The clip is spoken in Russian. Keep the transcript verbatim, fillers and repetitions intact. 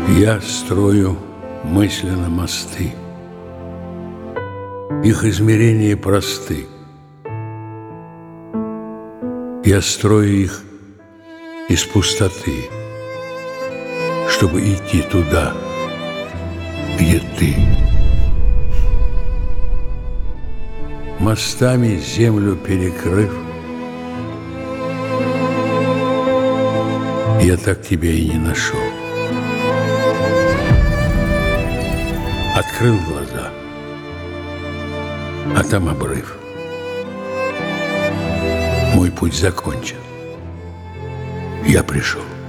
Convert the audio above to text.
Я строю мысленно мосты. Их измерения просты. Я строю их из пустоты, чтобы идти туда, где ты. Мостами землю перекрыв, я так тебя и не нашел. Открыл глаза, а там обрыв. Мой путь закончен. Я пришел.